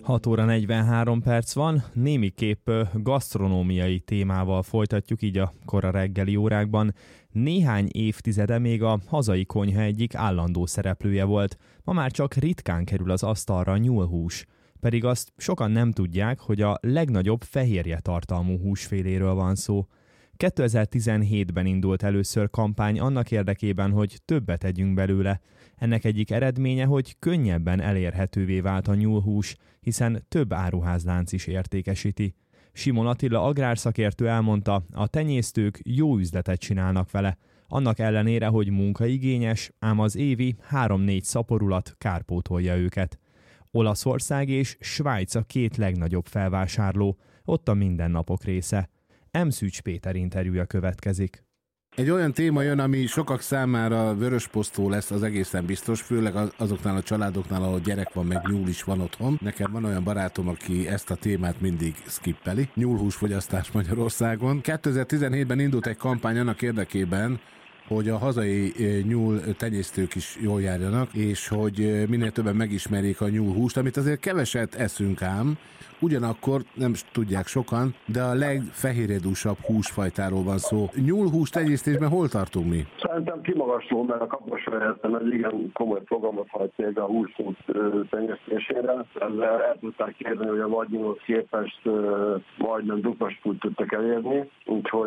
6 óra 43 perc van, némiképp gasztronómiai témával folytatjuk így a kora reggeli órákban. Néhány évtizede még a hazai konyha egyik állandó szereplője volt, ma már csak ritkán kerül az asztalra nyúlhús. Pedig azt sokan nem tudják, hogy a legnagyobb fehérje tartalmú húsféléről van szó. 2017-ben indult először kampány annak érdekében, hogy többet együnk belőle. Ennek egyik eredménye, hogy könnyebben elérhetővé vált a nyúlhús, hiszen több áruházlánc is értékesíti. Simon Attila agrárszakértő elmondta, a tenyésztők jó üzletet csinálnak vele, annak ellenére, hogy munkaigényes, ám az évi 3-4 szaporulat kárpótolja őket. Olaszország és Svájc a két legnagyobb felvásárló, ott a mindennapok része. Szűcs Péter interjúja következik. Egy olyan téma jön, ami sokak számára vörösposztó lesz, az egészen biztos, főleg azoknál a családoknál, ahol gyerek van, meg nyúl is van otthon. Nekem van olyan barátom, aki ezt a témát mindig skippeli. Nyúlhúsfogyasztás Magyarországon. 2017-ben indult egy kampány annak érdekében, hogy a hazai nyúl tenyésztők is jól járjanak, és hogy minél többen megismerjék a nyúlhúst, amit azért keveset eszünk ám, ugyanakkor nem tudják sokan, de a legfehérjedúsabb húsfajtáról van szó. Nyúlhús tenyésztésben hol tartunk mi? Szerintem kimagasló, mert a Kaposvárhelyen egy igen komoly programot hajt még a húsút tenyésztésére. Ezzel el tudták kérni, hogy a vadnyúlhoz képest majdnem duplast tudtak elérni, úgyhogy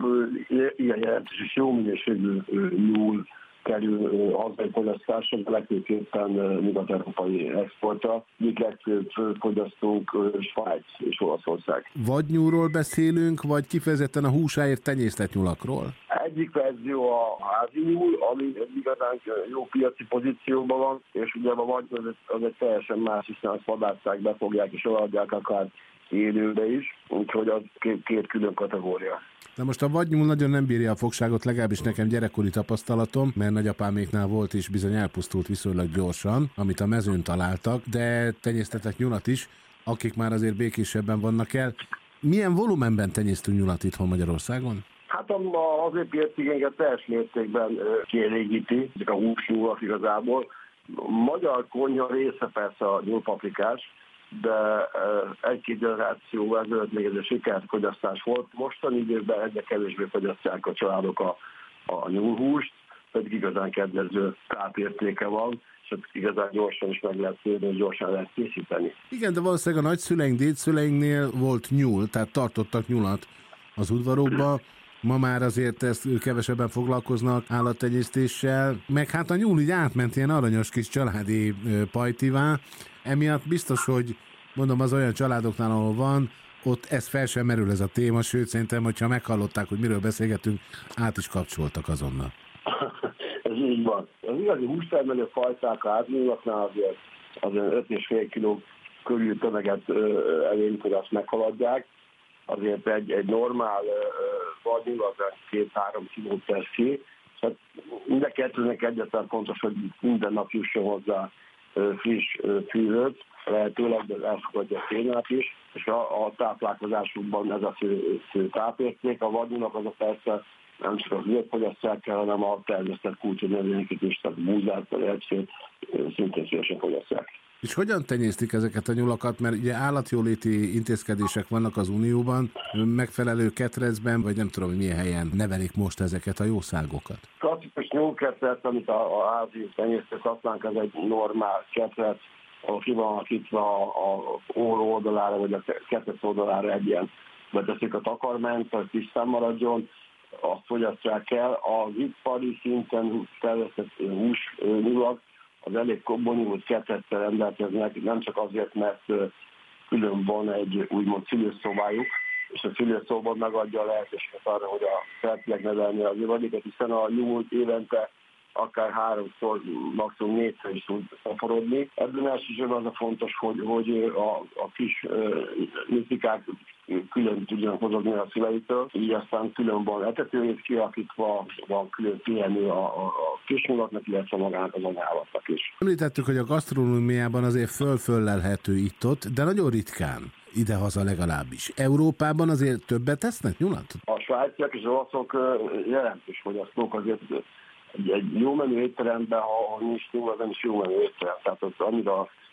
ilyen jelentős és jó minőségű nyúl kerül hazai fogyasztásra, de legfőképpen nyugat-európai exportra. Egyik legfőbb fogyasztónk Svájc és Olaszország. Vadnyúlról beszélünk, vagy kifejezetten a húsáért tenyésztett nyulakról? Egyik verzió a házi nyúl, ami igazán jó piaci pozícióban van, és ugye a vadnyúl az egy teljesen más, hiszen azt vadásszák, befogják és odaadják akár élőbe is, úgyhogy az két külön kategória. Na most a vadnyúl nagyon nem bírja a fogságot, legalábbis nekem gyerekkori tapasztalatom, mert nagyapáméknál volt és bizony elpusztult viszonylag gyorsan, amit a mezőn találtak, de tenyésztettek nyulat is, akik már azért békésebben vannak el. Milyen volumenben tenyésztünk nyulat itthon Magyarországon? Hát az piacigényeket teljes mértékben kielégíti, ezek a húsnyúlak igazából. Magyar konyha része persze a nyúlpaprikás, de egy-két generáció ezelőtt még ez a sikerfogyasztás volt. Mostani időben egyre kevésbé fogyasztják a családok a nyúlhúst, pedig igazán kedvező tápértéke van, és igazán gyorsan is meg lehet szélni, és gyorsan lehet készíteni. Igen, de valószínűleg a nagyszüleink, dédszüleinknél volt nyúl, tehát tartottak nyulat az udvarokba. Ma már azért ezt kevesebben foglalkoznak állattenyésztéssel, meg hát a nyúl így átment ilyen aranyos kis családi pajtivá. Emiatt biztos, hogy mondom, az olyan családoknál, ahol van, ott ez fel sem merül ez a téma, sőt szerintem, hogyha meghallották, hogy miről beszélgetünk, át is kapcsoltak azonnal. Ez így van. Az igazi hústermelő fajták a háznyúlaknál azért 5,5 kg körül tömeget elérjük, hogy azt meghaladják. Azért egy normál vadnyúl az 2-3 kilót tesz ki. Tehát mind a kettőnek egyáltalán fontos, hogy minden nap jusson hozzá friss fűrőt, lehetőleg, de elfogadja a fényát is, és a táplálkozásukban ez a fő tápérték. A vadnyúlnak az a persze nem csak az ügyet fogyasztják el, hanem a termesztett kulcsnövényeket is, tehát búzát, lepszét szintén szívesen fogyasztják. És hogyan tenyésztik ezeket a nyulakat? Mert ugye állatjóléti intézkedések vannak az Unióban, megfelelő ketrecben, vagy nem tudom, hogy milyen helyen nevelik most ezeket a jószágokat? Klasszikus nyúlketret, amit a házi tenyésztők használnak, ez egy normál ketret, ahol ki van alakítva a óró oldalára, vagy a ketrec oldalára egy ilyen beteszik a takarmányt, hogy tisztán maradjon, azt fogyasztják el. Az ipari szinten terjesztett húsnyulak az elég bonyolult ketrectel rendelkeznek, nem csak azért, mert külön van egy úgymond szülőszobájuk, és a szülőszobban megadja a lehetőséget arra, hogy a feltileg nevelni az ivadéket, hiszen a nyúl évente akár 3-szor, maximum 4-szer is tud szaporodni. Ebben elsősorban az a fontos, hogy a kis nyuszikák külön tudjanak mozogni a szüleitől, így aztán külön van etetőjét kialakítva, van külön pihenő a kisnyulatnak, illetve magának az anyálatnak is. Említettük, hogy a gasztronómiában azért föl-föllelhető itt-ott, de nagyon ritkán. Idehaza legalábbis. Európában azért többet tesznek nyulat? A svájciak és az olaszok jelentős fogyasztók, azért egy jó menő étteremben, ha nincs nyúl, az nem is jó menő étterem. Tehát az, amire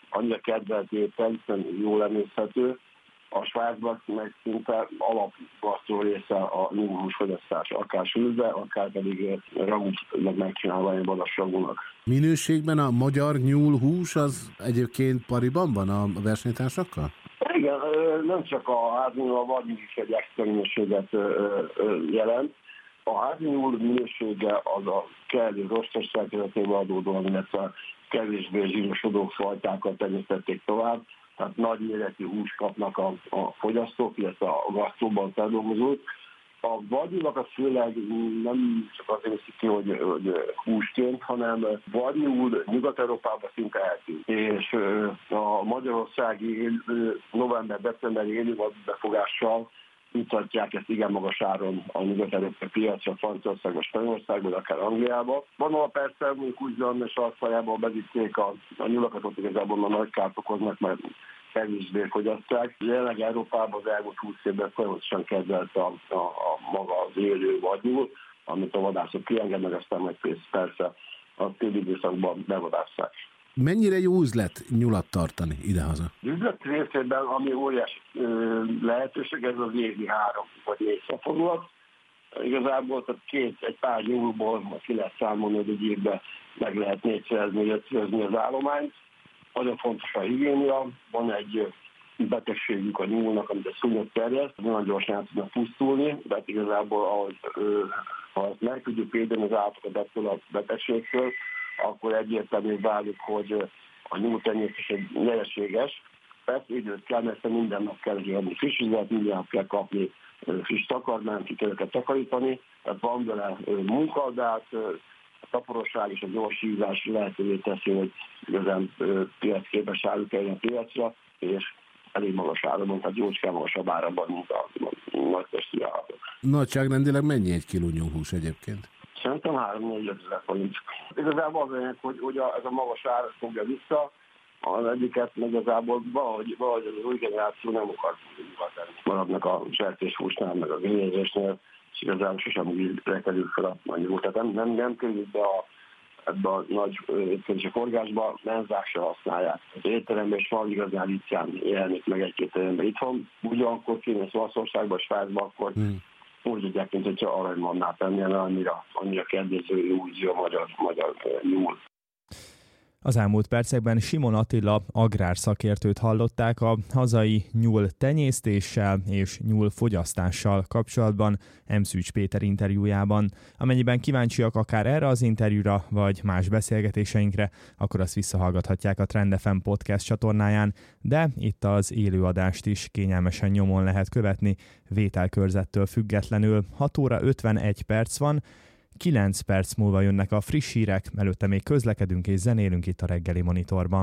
annyira kedvelt étel, hiszen jól emészhető. A Svájcban meg szinte alapgasztró része a nyúlhús fogyasztás, akár sülve, akár pedig ragút megcsinálva egy vadasragúnak. Minőségben a magyar nyúlhús az egyébként pariban van a versenytársakkal? Igen, nem csak a házinyúl, a vadnyúl is egy extra minőséget jelent. A házinyúl minősége az a kellő rostos szerkezetéből adódóan, illetve kevésbé zsírosodó fajtákat tenyésztették tovább. Tehát nagy méretű hús kapnak a fogyasztók, illetve a gasztróban feldolgozók. A vadnyúlak az főleg nem csak azért veszik ki, hogy húsként, hanem vadnyúl Nyugat-Európában szinte eltűnt. És a magyarországi november-decemberi élővadbefogással mutatják ezt igen magas áron a nyugat-európai piacra, Franciaországban, Spanyolországban, akár Angliában. Van persze, mondjuk úgy zöld és alfajában bezitték a nyulakat, ott igazából a nagy kárt okoznak, mert kevésbé fogyasztják. Jelenleg Európában az elmúlt 20 évben folyamatosan kedvelt a maga az élő vadnyúl, amit a vadászok kiengednek, aztán majd persze a téli időszakban bevadásszák. Mennyire jó üzlet nyulat tartani idehaza? Üzlet részében, ami óriási lehetőség, ez az évi 3 vagy 4 szaporulat. Igazából egy pár nyúlból ki lehet számolni, hogy egy évben meg lehet 4-5-szörözni az állományt. Nagyon fontos a higiénia, van egy betegségük a nyúlnak, amit a szúnyog terjeszt, nagyon gyorsan el tudnak pusztulni, de igazából ha ezt meg tudjuk védeni az állatokat ettől a betegségtől, akkor egyértelmű válik, hogy a nyúltenyésztés egy nyereséges. Persze időt kell, mert minden nap kell adni friss vizet, minden nap kell kapni friss takarmányt, ki kell őket takarítani, tehát van vele munka, de hát a taporosság és a gyors hívás lehetővé teszi, hogy igazán piacképes áru kerül a piacra, és elég magas áron, tehát jócskán magasabb áraban, mint a nagy testű állatok. Nagyságrendileg mennyi egy kiló nyúlhús egyébként? Szerintem 3-4 ezer forint. Igazából az olyan, hogy ez a magas ár fogja vissza, az egyiket igazából valahogy az új generáció nem akar tenni. Maradnak a sertéshúsnál, meg a grillezésnél, és igazából sosem úgy rekedül fel a nyúl. Tehát nem kerül be ebbe a nagy étkezési forgásba, menzák se használják. Az étteremben is van igazán ritkán jelenik meg egy-két étteremben itthon. Ugyanakkor kéne Olaszországban, Svájcban, akkor úgy tudják, mint hogyha aranymannál tenni, annyira kedvező illúzió a magyar nyúl. Az elmúlt percekben Simon Attila agrárszakértőt hallották a hazai nyúl tenyésztéssel és nyúl fogyasztással kapcsolatban Szűcs Péter interjújában. Amennyiben kíváncsiak akár erre az interjúra, vagy más beszélgetéseinkre, akkor azt visszahallgathatják a Trend FM podcast csatornáján, de itt az élőadást is kényelmesen nyomon lehet követni, vételkörzettől függetlenül. 6 óra 51 perc van, 9 perc múlva jönnek a friss hírek, előtte még közlekedünk és zenélünk itt a reggeli monitorban.